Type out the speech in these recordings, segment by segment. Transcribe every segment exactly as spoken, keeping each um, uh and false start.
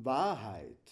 Wahrheit.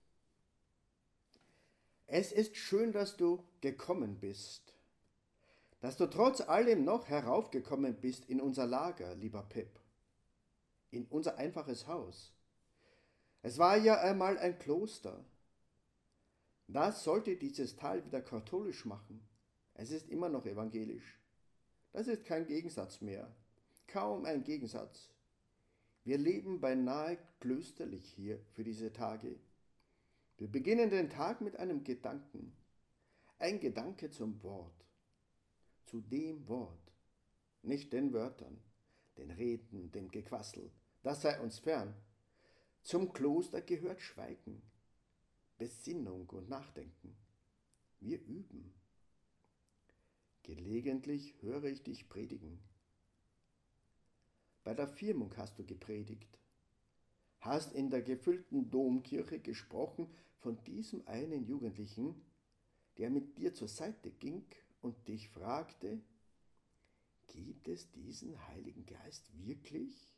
Es ist schön, dass du gekommen bist, dass du trotz allem noch heraufgekommen bist in unser Lager, lieber Pip, in unser einfaches Haus. Es war ja einmal ein Kloster. Das sollte dieses Tal wieder katholisch machen. Es ist immer noch evangelisch. Das ist kein Gegensatz mehr, kaum ein Gegensatz. Wir leben beinahe klösterlich hier für diese Tage. Wir beginnen den Tag mit einem Gedanken. Ein Gedanke zum Wort. Zu dem Wort. Nicht den Wörtern, den Reden, dem Gequassel. Das sei uns fern. Zum Kloster gehört Schweigen, Besinnung und Nachdenken. Wir üben. Gelegentlich höre ich dich predigen. Bei der Firmung hast du gepredigt, hast in der gefüllten Domkirche gesprochen von diesem einen Jugendlichen, der mit dir zur Seite ging und dich fragte, gibt es diesen Heiligen Geist wirklich?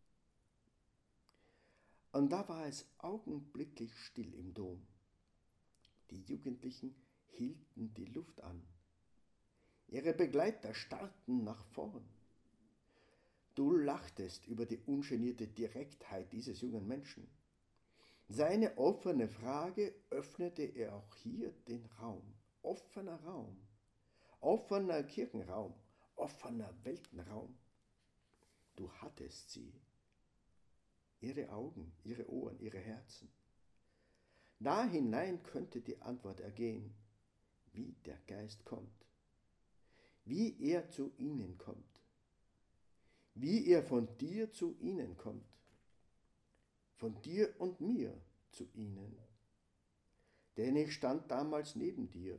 Und da war es augenblicklich still im Dom. Die Jugendlichen hielten die Luft an. Ihre Begleiter starrten nach vorn. Du lachtest über die ungenierte Direktheit dieses jungen Menschen. Seine offene Frage öffnete er auch hier den Raum. Offener Raum, offener Kirchenraum, offener Weltenraum. Du hattest sie. Ihre Augen, ihre Ohren, ihre Herzen. Da hinein könnte die Antwort ergehen, wie der Geist kommt, wie er zu ihnen kommt, wie er von dir zu ihnen kommt, von dir und mir zu ihnen. Denn ich stand damals neben dir.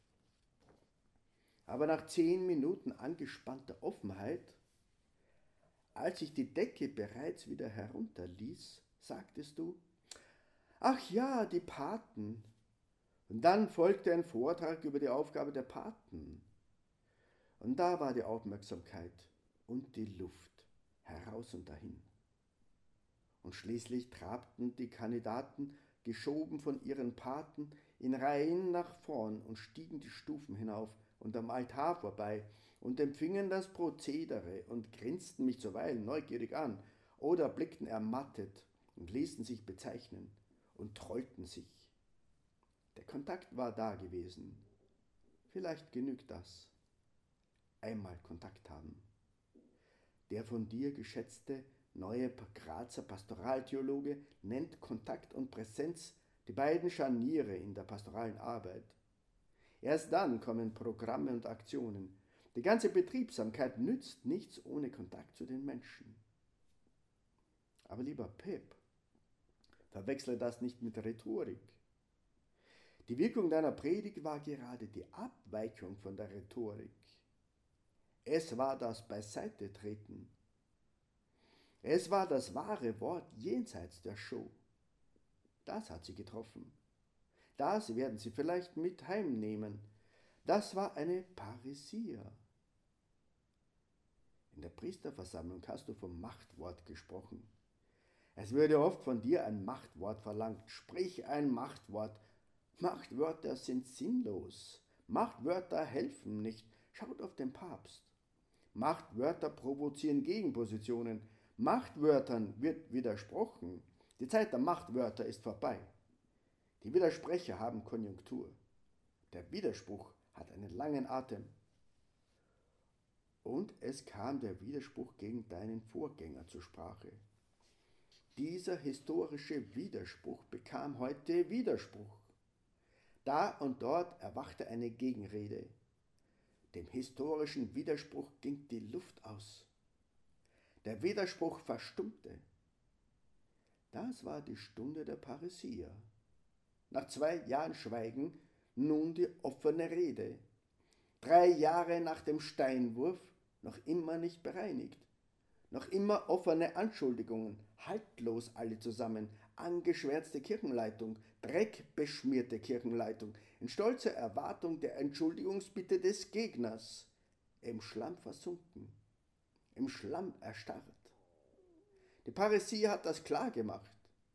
Aber nach zehn Minuten angespannter Offenheit, als ich die Decke bereits wieder herunterließ, sagtest du, ach ja, die Paten. Und dann folgte ein Vortrag über die Aufgabe der Paten. Und da war die Aufmerksamkeit und die Luft heraus und dahin. Und schließlich trabten die Kandidaten, geschoben von ihren Paten, in Reihen nach vorn und stiegen die Stufen hinauf und am Altar vorbei und empfingen das Prozedere und grinsten mich zuweilen neugierig an oder blickten ermattet und ließen sich bezeichnen und trollten sich. Der Kontakt war da gewesen. Vielleicht genügt das. Einmal Kontakt haben. Der von dir geschätzte neue Grazer Pastoraltheologe nennt Kontakt und Präsenz die beiden Scharniere in der pastoralen Arbeit. Erst dann kommen Programme und Aktionen. Die ganze Betriebsamkeit nützt nichts ohne Kontakt zu den Menschen. Aber lieber Pip, verwechsle das nicht mit Rhetorik. Die Wirkung deiner Predigt war gerade die Abweichung von der Rhetorik. Es war das Beiseitetreten. Es war das wahre Wort jenseits der Show. Das hat sie getroffen. Das werden sie vielleicht mit heimnehmen. Das war eine Parisia. In der Priesterversammlung hast du vom Machtwort gesprochen. Es würde oft von dir ein Machtwort verlangt. Sprich ein Machtwort. Machtwörter sind sinnlos. Machtwörter helfen nicht. Schaut auf den Papst. Machtwörter provozieren Gegenpositionen. Machtwörtern wird widersprochen. Die Zeit der Machtwörter ist vorbei. Die Widersprecher haben Konjunktur. Der Widerspruch hat einen langen Atem. Und es kam der Widerspruch gegen deinen Vorgänger zur Sprache. Dieser historische Widerspruch bekam heute Widerspruch. Da und dort erwachte eine Gegenrede. Dem historischen Widerspruch ging die Luft aus. Der Widerspruch verstummte. Das war die Stunde der Parisia. Nach zwei Jahren Schweigen nun die offene Rede. Drei Jahre nach dem Steinwurf noch immer nicht bereinigt. Noch immer offene Anschuldigungen, haltlos alle zusammen, angeschwärzte Kirchenleitung, dreckbeschmierte Kirchenleitung, in stolzer Erwartung der Entschuldigungsbitte des Gegners, im Schlamm versunken, im Schlamm erstarrt. Die Parisie hat das klar gemacht.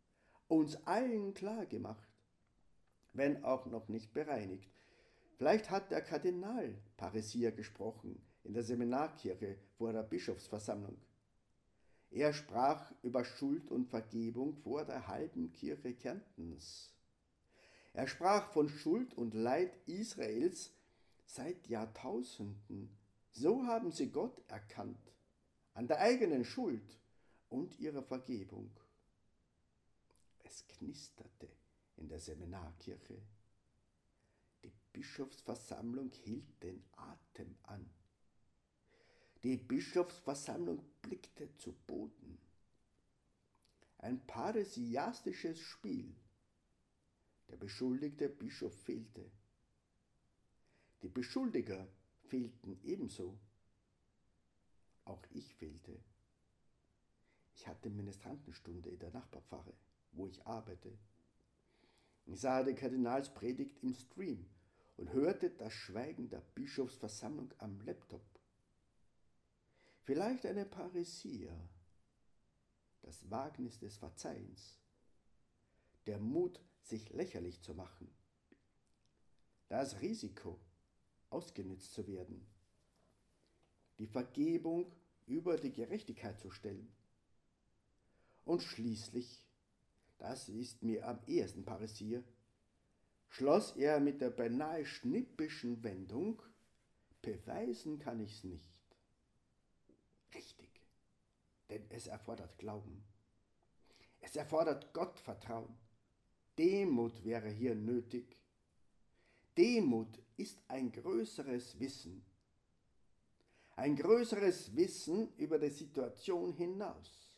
uns allen klar gemacht, wenn auch noch nicht bereinigt. Vielleicht hat der Kardinal Parisier gesprochen in der Seminarkirche vor der Bischofsversammlung. Er sprach über Schuld und Vergebung vor der halben Kirche Kärntens. Er sprach von Schuld und Leid Israels seit Jahrtausenden. So haben sie Gott erkannt, an der eigenen Schuld und ihrer Vergebung. Es knisterte in der Seminarkirche. Die Bischofsversammlung hielt den Atem an. Die Bischofsversammlung blickte zu Boden. Ein parrhesiastisches Spiel. Der beschuldigte Bischof fehlte. Die Beschuldiger fehlten ebenso. Auch ich fehlte. Ich hatte Ministrantenstunde in der Nachbarpfarre, wo ich arbeite. Ich sah die Kardinalspredigt im Stream und hörte das Schweigen der Bischofsversammlung am Laptop. Vielleicht eine Parrhesia, das Wagnis des Verzeihens, der Mut, sich lächerlich zu machen, das Risiko, ausgenützt zu werden, die Vergebung über die Gerechtigkeit zu stellen und schließlich, das ist mir am ehesten Parrhesia, schloss er mit der beinahe schnippischen Wendung: Beweisen kann ich's nicht. Richtig, denn es erfordert Glauben. Es erfordert Gottvertrauen. Demut wäre hier nötig. Demut ist ein größeres Wissen. Ein größeres Wissen über die Situation hinaus.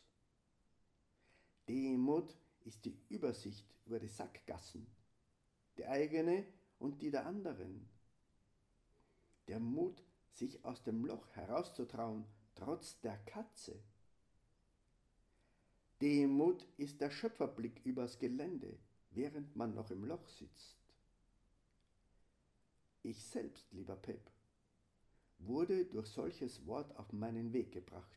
Demut ist die Übersicht über die Sackgassen, die eigene und die der anderen. Der Mut, sich aus dem Loch herauszutrauen, trotz der Katze. Demut ist der Schöpferblick übers Gelände, während man noch im Loch sitzt. Ich selbst, lieber Pep, wurde durch solches Wort auf meinen Weg gebracht.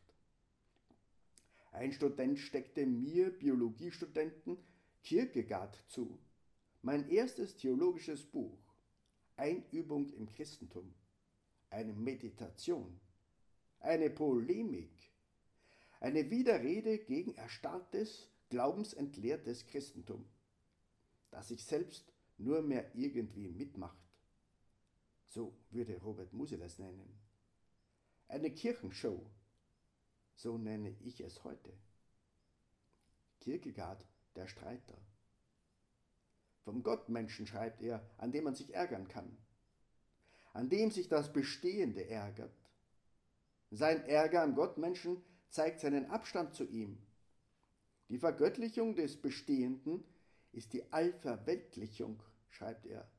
Ein Student steckte mir, Biologiestudenten, Kierkegaard zu, mein erstes theologisches Buch, Einübung im Christentum, eine Meditation, eine Polemik, eine Widerrede gegen erstarrtes, glaubensentleertes Christentum, das sich selbst nur mehr irgendwie mitmacht. So würde Robert Musil es nennen. Eine Kirchenshow, so nenne ich es heute. Kierkegaard, der Streiter. Vom Gottmenschen schreibt er, an dem man sich ärgern kann, an dem sich das Bestehende ärgert. Sein Ärger am Gottmenschen zeigt seinen Abstand zu ihm. Die Vergöttlichung des Bestehenden ist die Allverweltlichung, schreibt er.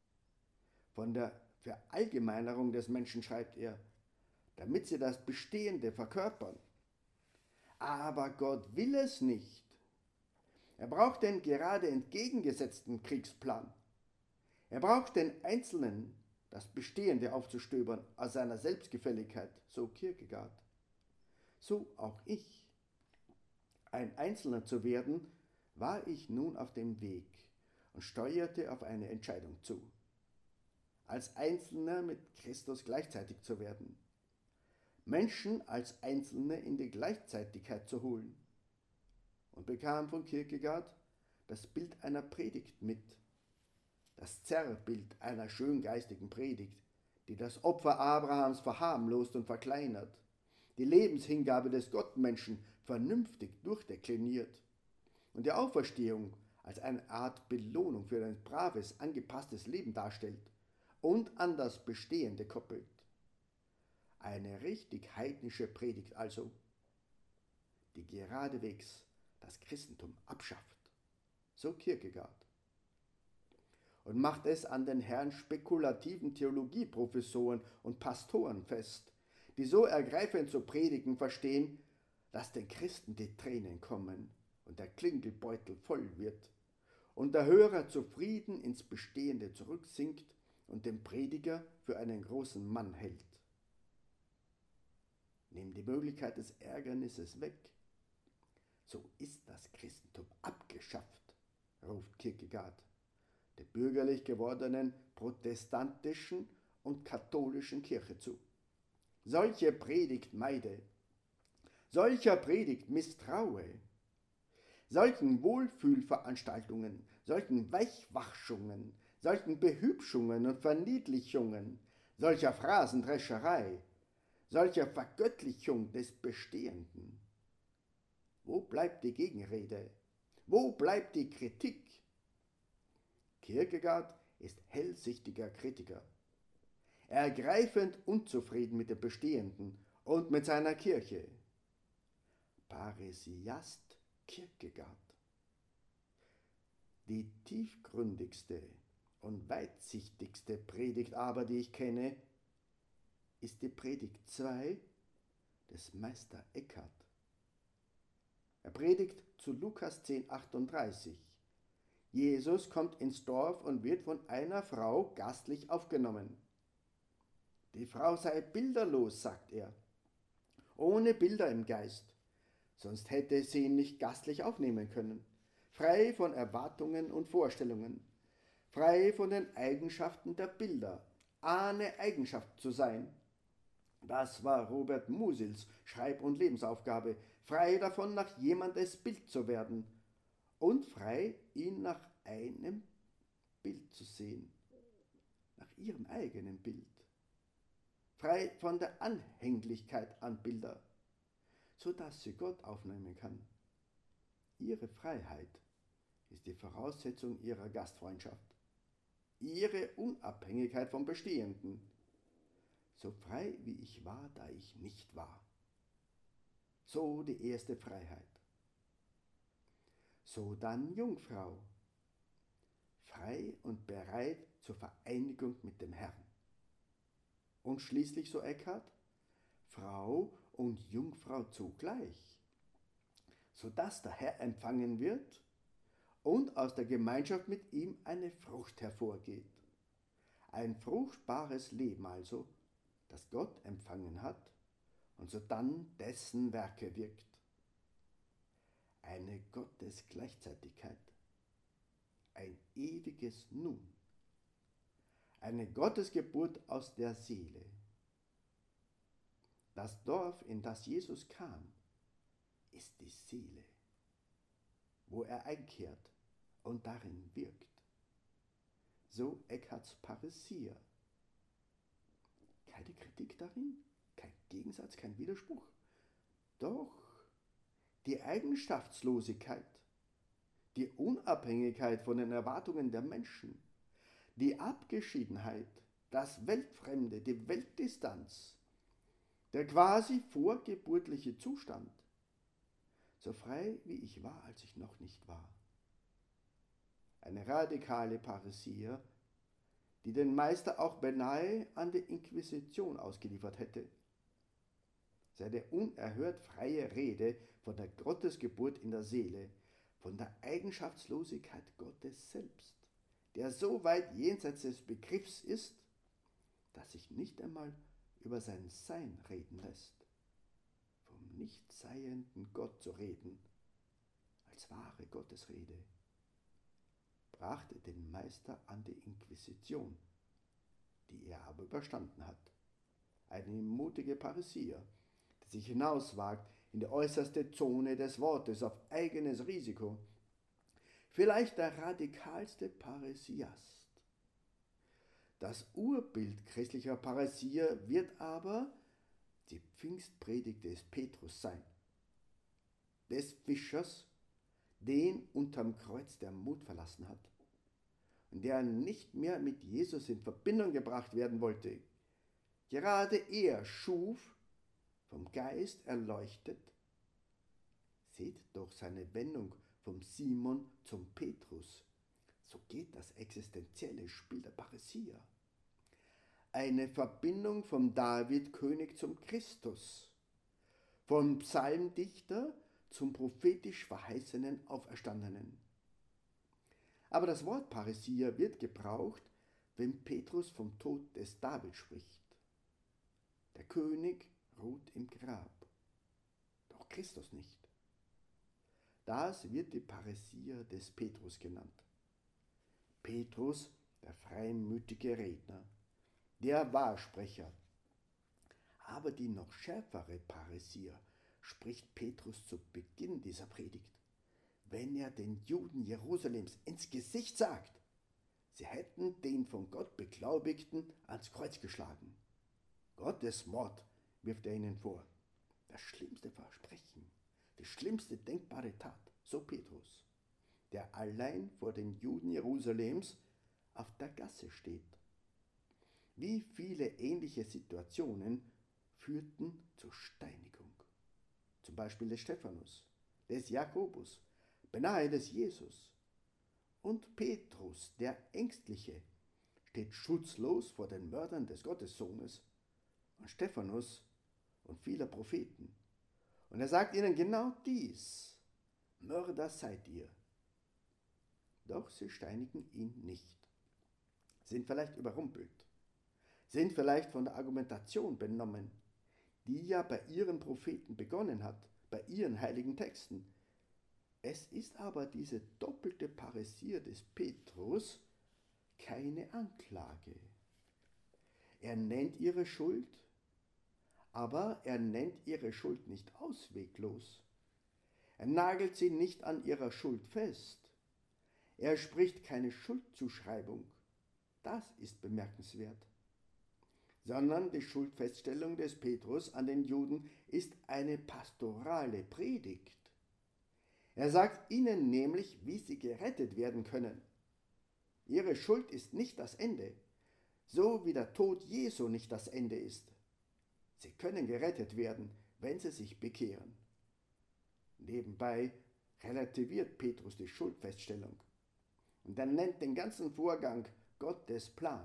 Von der Verallgemeinerung des Menschen schreibt er, damit sie das Bestehende verkörpern. Aber Gott will es nicht. Er braucht den gerade entgegengesetzten Kriegsplan. Er braucht den Einzelnen, das Bestehende aufzustöbern aus seiner Selbstgefälligkeit, so Kierkegaard. So auch ich. Ein Einzelner zu werden, war ich nun auf dem Weg und steuerte auf eine Entscheidung zu. Als Einzelner mit Christus gleichzeitig zu werden. Menschen als Einzelne in die Gleichzeitigkeit zu holen. Und bekam von Kierkegaard das Bild einer Predigt mit. Das Zerrbild einer schöngeistigen Predigt, die das Opfer Abrahams verharmlost und verkleinert, die Lebenshingabe des Gottmenschen vernünftig durchdekliniert und die Auferstehung als eine Art Belohnung für ein braves, angepasstes Leben darstellt und an das Bestehende koppelt. Eine richtig heidnische Predigt also, die geradewegs das Christentum abschafft, so Kierkegaard. Und macht es an den Herren spekulativen Theologieprofessoren und Pastoren fest, die so ergreifend zu predigen verstehen, dass den Christen die Tränen kommen und der Klingelbeutel voll wird und der Hörer zufrieden ins Bestehende zurücksinkt und den Prediger für einen großen Mann hält. Nimm die Möglichkeit des Ärgernisses weg, so ist das Christentum abgeschafft. Kierkegaard, der bürgerlich gewordenen protestantischen und katholischen Kirche zu. Solche Predigt meide, solcher Predigt misstraue, solchen Wohlfühlveranstaltungen, solchen Weichwachschungen, solchen Behübschungen und Verniedlichungen, solcher Phrasendrescherei, solcher Vergöttlichung des Bestehenden. Wo bleibt die Gegenrede? Wo bleibt die Kritik? Kierkegaard ist hellsichtiger Kritiker, ergreifend unzufrieden mit dem Bestehenden und mit seiner Kirche. Parrhesiast Kierkegaard. Die tiefgründigste und weitsichtigste Predigt aber, die ich kenne, ist die Predigt zwei des Meister Eckhart. Er predigt zu Lukas zehn achtunddreißig. Jesus kommt ins Dorf und wird von einer Frau gastlich aufgenommen. Die Frau sei bilderlos, sagt er, ohne Bilder im Geist, sonst hätte sie ihn nicht gastlich aufnehmen können, frei von Erwartungen und Vorstellungen, frei von den Eigenschaften der Bilder, eine Eigenschaft zu sein. Das war Robert Musils Schreib- und Lebensaufgabe, frei davon, nach jemandes Bild zu werden und frei, ihn nach einem Bild zu sehen, nach ihrem eigenen Bild, frei von der Anhänglichkeit an Bilder, so dass sie Gott aufnehmen kann. Ihre Freiheit ist die Voraussetzung ihrer Gastfreundschaft, ihre Unabhängigkeit vom Bestehenden, so frei wie ich war, da ich nicht war. So die erste Freiheit. So dann Jungfrau, frei und bereit zur Vereinigung mit dem Herrn. Und schließlich, so Eckhart, Frau und Jungfrau zugleich, so dass der Herr empfangen wird und aus der Gemeinschaft mit ihm eine Frucht hervorgeht. Ein fruchtbares Leben also, das Gott empfangen hat und sodann dessen Werke wirkt. Eine Gottesgleichzeitigkeit, ein ewiges Nun, eine Gottesgeburt aus der Seele. Das Dorf, in das Jesus kam, ist die Seele, wo er einkehrt und darin wirkt. So Eckharts Parrhesier. Keine Kritik darin, kein Gegensatz, kein Widerspruch. Doch die Eigenschaftslosigkeit, die Unabhängigkeit von den Erwartungen der Menschen, die Abgeschiedenheit, das Weltfremde, die Weltdistanz, der quasi vorgeburtliche Zustand, so frei wie ich war, als ich noch nicht war. Eine radikale Parrhesie, die den Meister auch beinahe an die Inquisition ausgeliefert hätte. Seine unerhört freie Rede von der Gottesgeburt in der Seele, von der Eigenschaftslosigkeit Gottes selbst, der so weit jenseits des Begriffs ist, dass sich nicht einmal über sein Sein reden lässt. Vom Nichtseienden Gott zu reden, als wahre Gottesrede, brachte den Meister an die Inquisition, die er aber überstanden hat. Eine mutige Parrhesier, die sich hinauswagt in die äußerste Zone des Wortes auf eigenes Risiko. Vielleicht der radikalste Parrhesiast. Das Urbild christlicher Parrhesier wird aber die Pfingstpredigt des Petrus sein, des Fischers, den unterm Kreuz der Mut verlassen hat und der nicht mehr mit Jesus in Verbindung gebracht werden wollte. Gerade er schuf, vom Geist erleuchtet. Seht doch seine Wendung vom Simon zum Petrus. So geht das existenzielle Spiel der Parrhesier. Eine Verbindung vom David-König zum Christus, vom Psalmdichter zum prophetisch verheißenen Auferstandenen. Aber das Wort Parrhesier wird gebraucht, wenn Petrus vom Tod des David spricht. Der König ruht im Grab, doch Christus nicht. Das wird die Parrhesia des Petrus genannt. Petrus, der freimütige Redner, der Wahrsprecher. Aber die noch schärfere Pharisäer spricht Petrus zu Beginn dieser Predigt, wenn er den Juden Jerusalems ins Gesicht sagt, sie hätten den von Gott Beglaubigten ans Kreuz geschlagen. Gottesmord wirft er ihnen vor. Das schlimmste Versprechen, die schlimmste denkbare Tat, so Petrus, der allein vor den Juden Jerusalems auf der Gasse steht. Wie viele ähnliche Situationen führten zur Steinigung. Zum Beispiel des Stephanus, des Jakobus, beinahe des Jesus. Und Petrus, der Ängstliche, steht schutzlos vor den Mördern des Gottessohnes und Stephanus und vieler Propheten. Und er sagt ihnen genau dies: Mörder seid ihr. Doch sie steinigen ihn nicht, sind vielleicht überrumpelt, sind vielleicht von der Argumentation benommen, die ja bei ihren Propheten begonnen hat, bei ihren heiligen Texten. Es ist aber diese doppelte Parrhesie des Petrus keine Anklage. Er nennt ihre Schuld, aber er nennt ihre Schuld nicht ausweglos. Er nagelt sie nicht an ihrer Schuld fest. Er spricht keine Schuldzuschreibung. Das ist bemerkenswert. Sondern die Schuldfeststellung des Petrus an den Juden ist eine pastorale Predigt. Er sagt ihnen nämlich, wie sie gerettet werden können. Ihre Schuld ist nicht das Ende, so wie der Tod Jesu nicht das Ende ist. Sie können gerettet werden, wenn sie sich bekehren. Nebenbei relativiert Petrus die Schuldfeststellung und er nennt den ganzen Vorgang Gottes Plan.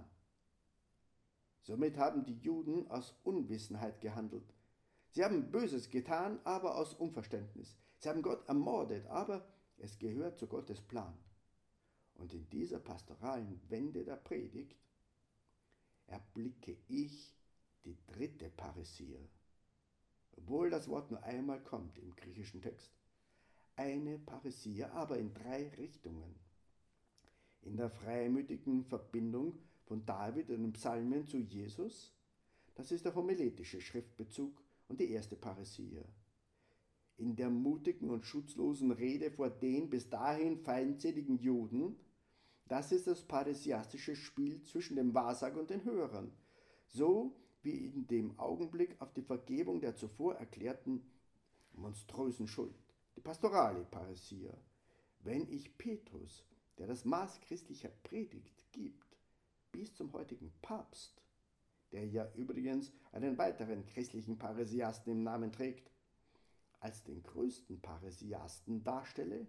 Somit haben die Juden aus Unwissenheit gehandelt. Sie haben Böses getan, aber aus Unverständnis. Sie haben Gott ermordet, aber es gehört zu Gottes Plan. Und in dieser pastoralen Wende der Predigt erblicke ich die dritte Parrhesie, obwohl das Wort nur einmal kommt im griechischen Text. Eine Parrhesie, aber in drei Richtungen. In der freimütigen Verbindung von David und den Psalmen zu Jesus, das ist der homiletische Schriftbezug und die erste Parrhesie. In der mutigen und schutzlosen Rede vor den bis dahin feindseligen Juden, das ist das parrhesiastische Spiel zwischen dem Wahrsager und den Hörern, so wie in dem Augenblick auf die Vergebung der zuvor erklärten monströsen Schuld, die pastorale Parrhesie. Wenn ich Petrus, der das Maß christlicher Predigt gibt, bis zum heutigen Papst, der ja übrigens einen weiteren christlichen Parrhesiasten im Namen trägt, als den größten Parrhesiasten darstelle,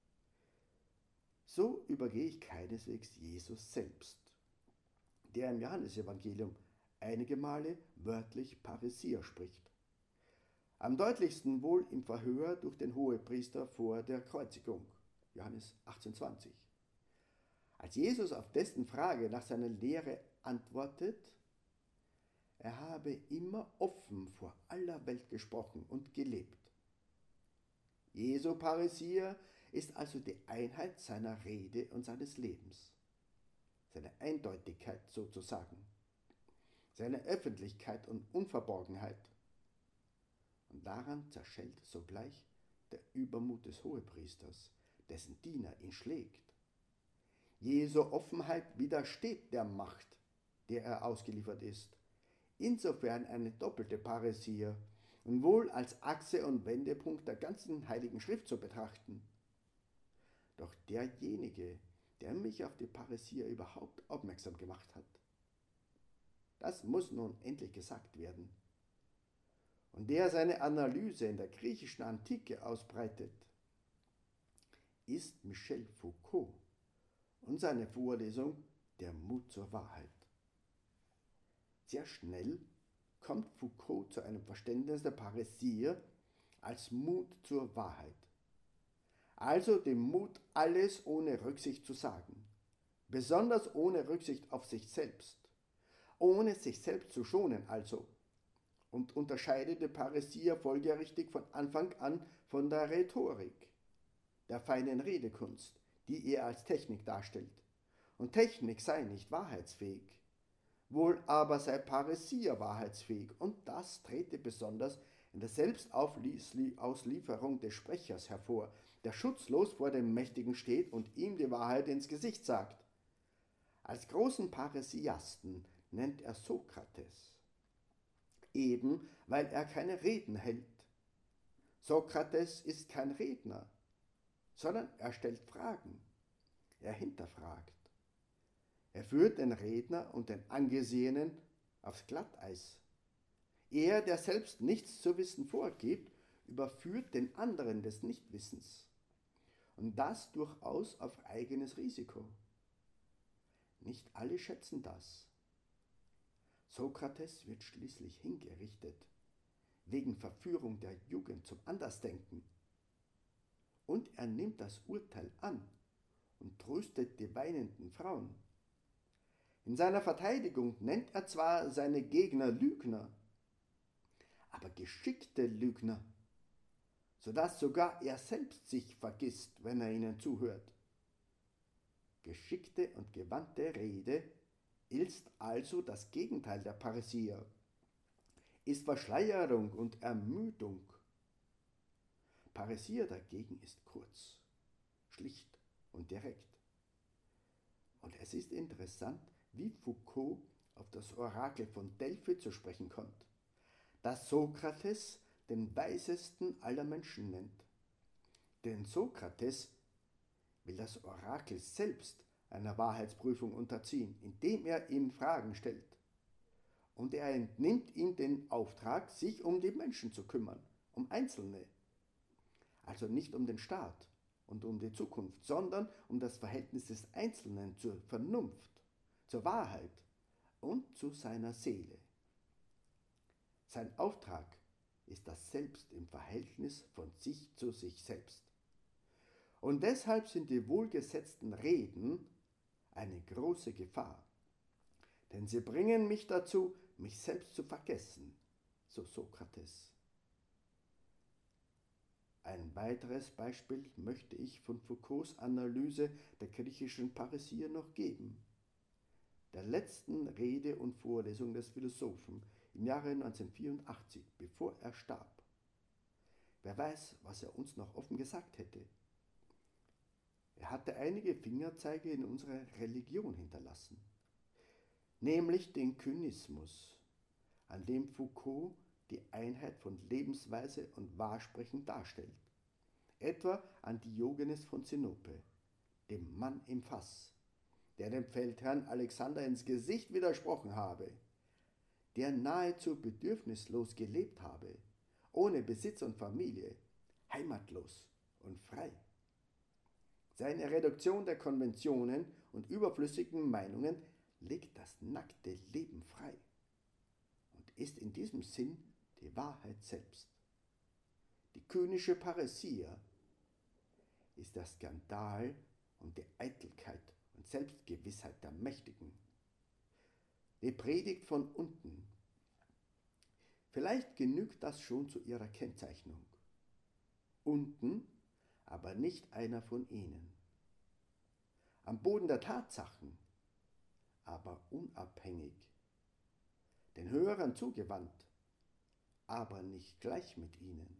so übergehe ich keineswegs Jesus selbst, der im Johannesevangelium einige Male wörtlich Parrhesia spricht. Am deutlichsten wohl im Verhör durch den Hohepriester vor der Kreuzigung, Johannes achtzehn zwanzig. Als Jesus auf dessen Frage nach seiner Lehre antwortet, er habe immer offen vor aller Welt gesprochen und gelebt. Jesu Parrhesia ist also die Einheit seiner Rede und seines Lebens, seine Eindeutigkeit sozusagen, seine Öffentlichkeit und Unverborgenheit. Und daran zerschellt sogleich der Übermut des Hohepriesters, dessen Diener ihn schlägt. Jesu Offenheit widersteht der Macht, der er ausgeliefert ist. Insofern eine doppelte Parrhesie und wohl als Achse und Wendepunkt der ganzen Heiligen Schrift zu betrachten. Doch derjenige, der mich auf die Parrhesie überhaupt aufmerksam gemacht hat, das muss nun endlich gesagt werden. Und der seine Analyse in der griechischen Antike ausbreitet, ist Michel Foucault und seine Vorlesung Der Mut zur Wahrheit. Sehr schnell kommt Foucault zu einem Verständnis der Parrhesie als Mut zur Wahrheit. Also dem Mut, alles ohne Rücksicht zu sagen, besonders ohne Rücksicht auf sich selbst, ohne sich selbst zu schonen also, und unterscheidet die Parrhesie folgerichtig von Anfang an von der Rhetorik, der feinen Redekunst, die er als Technik darstellt und Technik sei nicht wahrheitsfähig. Wohl aber sei Parrhesia wahrheitsfähig, und das trete besonders in der Selbstauslieferung des Sprechers hervor, der schutzlos vor dem Mächtigen steht und ihm die Wahrheit ins Gesicht sagt. Als großen Parrhesiasten nennt er Sokrates, eben weil er keine Reden hält. Sokrates ist kein Redner, sondern er stellt Fragen, er hinterfragt. Er führt den Redner und den Angesehenen aufs Glatteis. Er, der selbst nichts zu wissen vorgibt, überführt den anderen des Nichtwissens. Und das durchaus auf eigenes Risiko. Nicht alle schätzen das. Sokrates wird schließlich hingerichtet, wegen Verführung der Jugend zum Andersdenken. Und er nimmt das Urteil an und tröstet die weinenden Frauen. In seiner Verteidigung nennt er zwar seine Gegner Lügner, aber geschickte Lügner, sodass sogar er selbst sich vergisst, wenn er ihnen zuhört. Geschickte und gewandte Rede ist also das Gegenteil der Parrhesia, ist Verschleierung und Ermüdung. Parrhesia dagegen ist kurz, schlicht und direkt. Und es ist interessant, wie Foucault auf das Orakel von Delphi zu sprechen kommt, das Sokrates den weisesten aller Menschen nennt. Denn Sokrates will das Orakel selbst einer Wahrheitsprüfung unterziehen, indem er ihm Fragen stellt. Und er entnimmt ihm den Auftrag, sich um die Menschen zu kümmern, um Einzelne. Also nicht um den Staat und um die Zukunft, sondern um das Verhältnis des Einzelnen zur Vernunft, zur Wahrheit und zu seiner Seele. Sein Auftrag ist das Selbst im Verhältnis von sich zu sich selbst. Und deshalb sind die wohlgesetzten Reden eine große Gefahr, denn sie bringen mich dazu, mich selbst zu vergessen, so Sokrates. Ein weiteres Beispiel möchte ich von Foucaults Analyse der griechischen Parrhesia noch geben, der letzten Rede und Vorlesung des Philosophen im Jahre neunzehnhundertvierundachtzig, bevor er starb. Wer weiß, was er uns noch offen gesagt hätte. Er hatte einige Fingerzeige in unserer Religion hinterlassen, nämlich den Kynismus, an dem Foucault die Einheit von Lebensweise und Wahrsprechen darstellt, etwa an Diogenes von Sinope, dem Mann im Fass, der dem Feldherrn Alexander ins Gesicht widersprochen habe, der nahezu bedürfnislos gelebt habe, ohne Besitz und Familie, heimatlos und frei. Seine Reduktion der Konventionen und überflüssigen Meinungen legt das nackte Leben frei und ist in diesem Sinn die Wahrheit selbst. Die kynische Parrhesia ist der Skandal und die Eitelkeit und Selbstgewissheit der Mächtigen. Die Predigt von unten. Vielleicht genügt das schon zu ihrer Kennzeichnung. Unten, aber nicht einer von ihnen. Am Boden der Tatsachen, aber unabhängig. Den Hörern zugewandt, aber nicht gleich mit ihnen.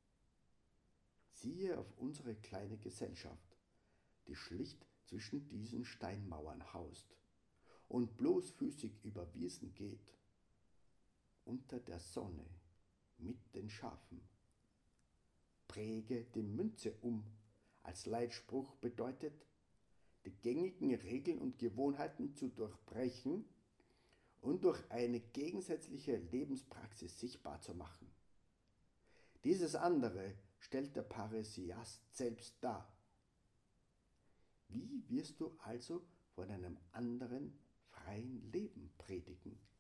Siehe auf unsere kleine Gesellschaft, die schlicht zwischen diesen Steinmauern haust und bloßfüßig über Wiesen geht, unter der Sonne mit den Schafen. Präge die Münze um, als Leitspruch bedeutet, die gängigen Regeln und Gewohnheiten zu durchbrechen und durch eine gegensätzliche Lebenspraxis sichtbar zu machen. Dieses andere stellt der Parrhesiast selbst dar. Wie wirst du also von einem anderen freien Leben predigen?